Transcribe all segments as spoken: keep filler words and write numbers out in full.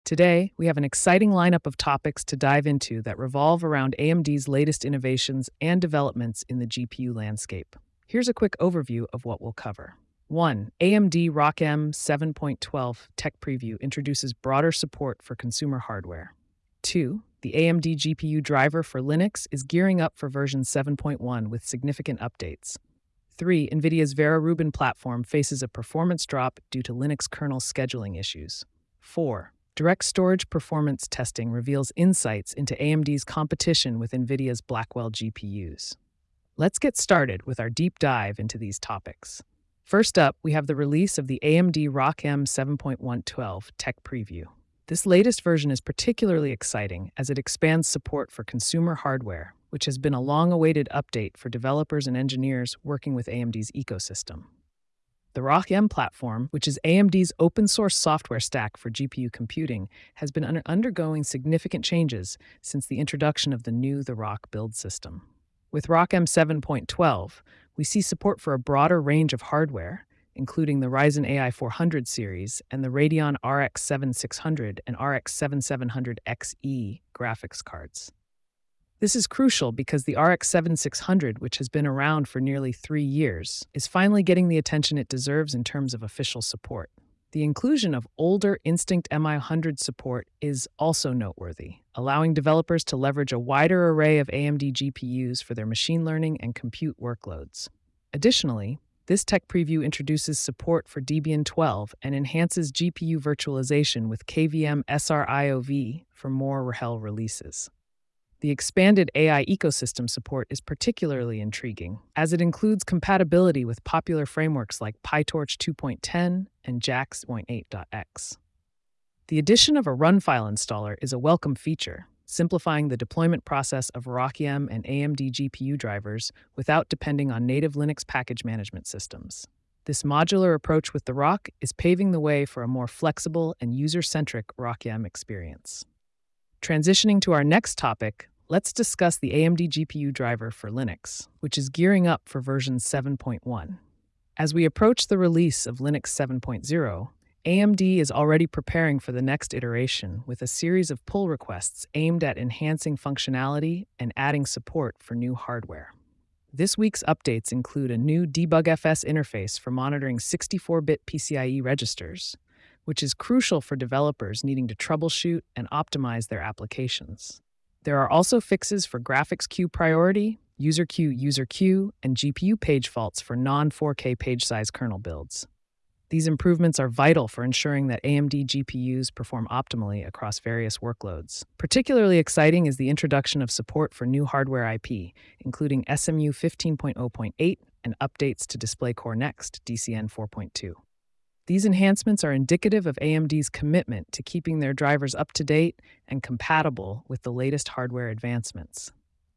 Today, we have an exciting lineup of topics to dive into that revolve around A M D's latest innovations and developments in the G P U landscape. Here's a quick overview of what we'll cover. one. A M D ROCm seven point twelve Tech Preview introduces broader support for consumer hardware. two. The A M D G P U driver for Linux is gearing up for version seven point one with significant updates. three. NVIDIA's Vera Rubin platform faces a performance drop due to Linux kernel scheduling issues. four. Direct storage performance testing reveals insights into A M D's competition with NVIDIA's Blackwell G P Us. Let's get started with our deep dive into these topics. First up, we have the release of the A M D ROCm seven point one twelve Tech Preview. This latest version is particularly exciting as it expands support for consumer hardware, which has been a long-awaited update for developers and engineers working with A M D's ecosystem. The ROCm platform, which is A M D's open-source software stack for G P U computing, has been under- undergoing significant changes since the introduction of the new The Rock build system. With ROCm seven point twelve, we see support for a broader range of hardware, including the Ryzen A I four hundred series and the Radeon R X seventy-six hundred and R X seventy-seven hundred X E graphics cards. This is crucial because the R X seventy-six hundred, which has been around for nearly three years, is finally getting the attention it deserves in terms of official support. The inclusion of older Instinct M I one hundred support is also noteworthy, allowing developers to leverage a wider array of A M D G P Us for their machine learning and compute workloads. Additionally, this tech preview introduces support for Debian twelve and enhances G P U virtualization with K V M S R I O V for more R H E L releases. The expanded A I ecosystem support is particularly intriguing, as it includes compatibility with popular frameworks like PyTorch two point ten and JAX point eight dot x. The addition of a run file installer is a welcome feature, simplifying the deployment process of ROCm and A M D G P U drivers without depending on native Linux package management systems. This modular approach with the Rock is paving the way for a more flexible and user-centric ROCm experience. Transitioning to our next topic, let's discuss the A M D G P U driver for Linux, which is gearing up for version seven point one. As we approach the release of Linux seven point zero, A M D is already preparing for the next iteration with a series of pull requests aimed at enhancing functionality and adding support for new hardware. This week's updates include a new debugfs interface for monitoring sixty-four bit PCIe registers, which is crucial for developers needing to troubleshoot and optimize their applications. There are also fixes for graphics queue priority, user queue user queue, and G P U page faults for non four K page size kernel builds. These improvements are vital for ensuring that A M D G P Us perform optimally across various workloads. Particularly exciting is the introduction of support for new hardware I P, including S M U fifteen point zero point eight and updates to DisplayCore Next D C N four point two. These enhancements are indicative of A M D's commitment to keeping their drivers up to date and compatible with the latest hardware advancements.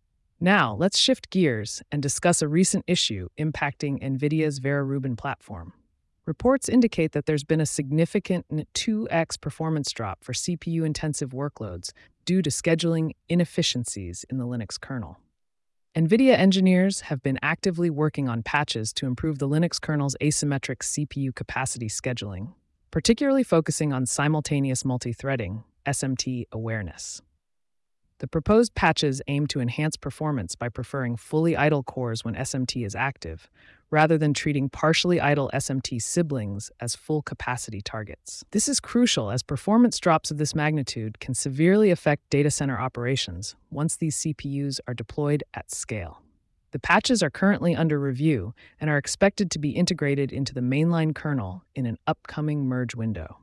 Now, let's shift gears and discuss a recent issue impacting NVIDIA's Vera Rubin platform. Reports indicate that there's been a significant two x performance drop for C P U-intensive workloads due to scheduling inefficiencies in the Linux kernel. NVIDIA engineers have been actively working on patches to improve the Linux kernel's asymmetric C P U capacity scheduling, particularly focusing on simultaneous multithreading, S M T awareness. The proposed patches aim to enhance performance by preferring fully idle cores when S M T is active, rather than treating partially idle S M T siblings as full capacity targets. This is crucial as performance drops of this magnitude can severely affect data center operations once these C P Us are deployed at scale. The patches are currently under review and are expected to be integrated into the mainline kernel in an upcoming merge window.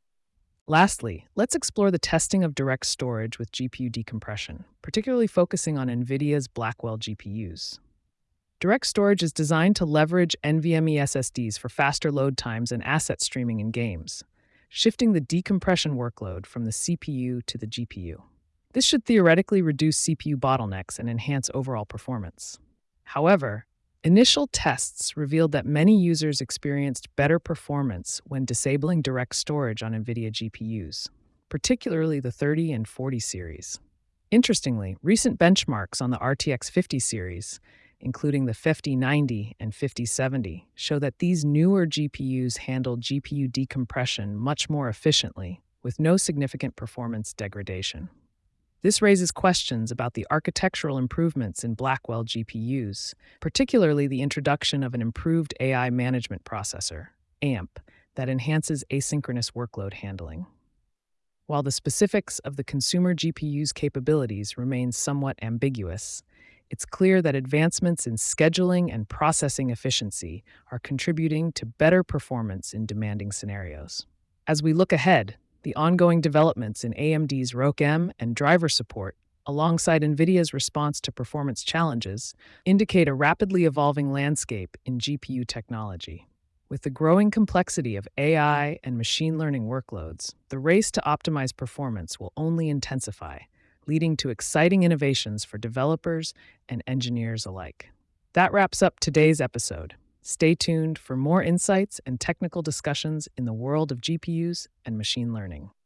Lastly, let's explore the testing of direct storage with G P U decompression, particularly focusing on NVIDIA's Blackwell G P Us. Direct storage is designed to leverage NVMe S S Ds for faster load times and asset streaming in games, shifting the decompression workload from the C P U to the G P U. This should theoretically reduce C P U bottlenecks and enhance overall performance. However, initial tests revealed that many users experienced better performance when disabling direct storage on NVIDIA G P Us, particularly the thirty and forty series. Interestingly, recent benchmarks on the R T X fifty series, including the fifty ninety and fifty seventy, show that these newer G P Us handle G P U decompression much more efficiently, with no significant performance degradation. This raises questions about the architectural improvements in Blackwell G P Us, particularly the introduction of an improved A I management processor, A M P, that enhances asynchronous workload handling. While the specifics of the consumer G P U's capabilities remain somewhat ambiguous, it's clear that advancements in scheduling and processing efficiency are contributing to better performance in demanding scenarios. As we look ahead, the ongoing developments in A M D's R O C M and driver support, alongside NVIDIA's response to performance challenges, indicate a rapidly evolving landscape in G P U technology. With the growing complexity of A I and machine learning workloads, the race to optimize performance will only intensify, leading to exciting innovations for developers and engineers alike. That wraps up today's episode. Stay tuned for more insights and technical discussions in the world of G P Us and machine learning.